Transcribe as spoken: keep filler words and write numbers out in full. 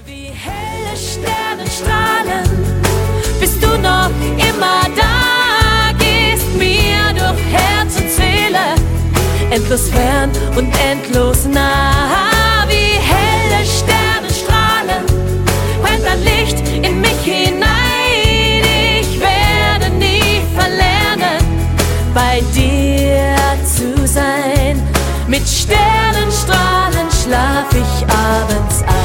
Wie helle Sternenstrahlen bist du noch immer da, gehst mir durch Herz und Seele, endlos fern und endlos nah. Wie helle Sternenstrahlen brennt ein Licht in mich hinein, ich werde nie verlernen, bei dir zu sein. Mit Sternenstrahlen schlaf ich abends ein.